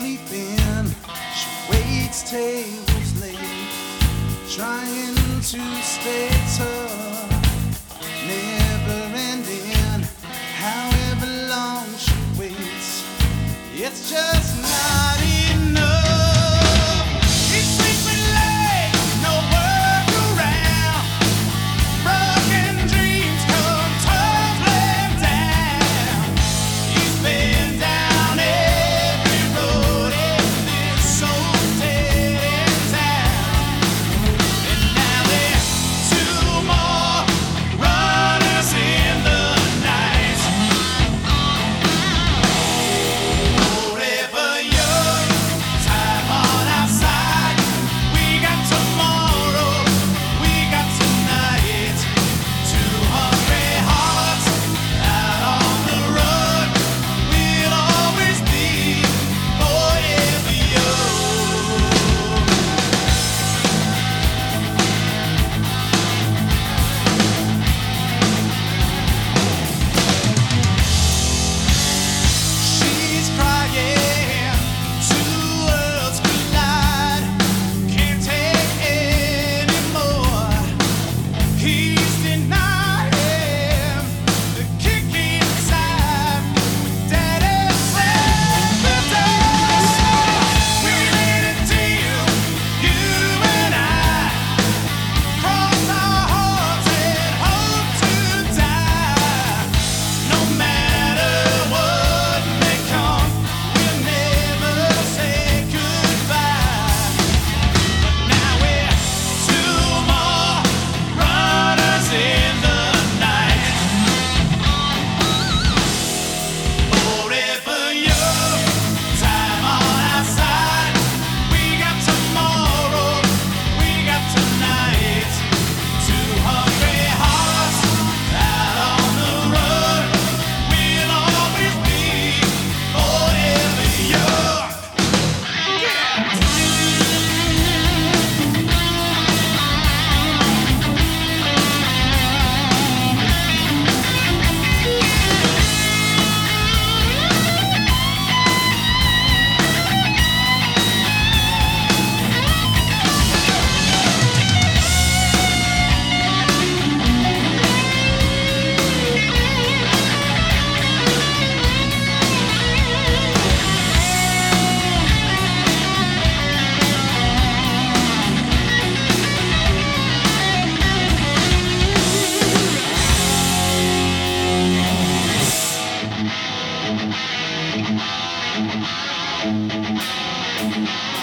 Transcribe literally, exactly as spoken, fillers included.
sleeping. She waits tables late, trying to stay tough, never ending. However long she waits, it's just not enough. She's sleeping late, no work around. Broken dreams come tumbling down. He's been down every road in this old dead town. And now there's two more runners in the night. Forever young, time on our side. We got tomorrow, we got tonight. Two hungry hearts out on the road. We'll always be forever young. She's crying, two worlds collide. Can't take anymore. He's denying the kick inside. Daddy said the dust. We made a deal, you and I. Cross our hearts and hope to die. No matter what may come, we'll never say goodbye. But now we're two more runners in the night. Forever young, time on our side. We got tomorrow, we got tonight. Two hungry hearts out on the road. We'll always be forever young. Thank you.